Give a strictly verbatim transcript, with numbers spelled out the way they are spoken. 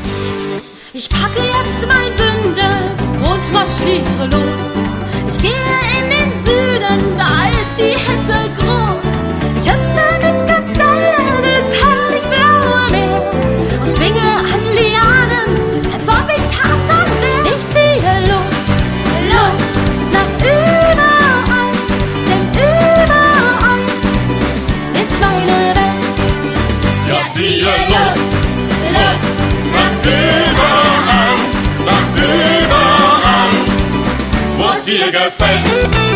Ich packe jetzt mein Bündel und marschiere los. Ich gehe in den Süden, da ist die Hitze groß. Ich hüpfe mit Gazellen ins herrlich blaue Meer und schwinge an Lianen, als ob ich Tarzan wär. Ich ziehe los, los, nach überall, denn überall ist meine Welt. Ja, ziehe los, los, nach überall, nach überall, wo's dir gefällt.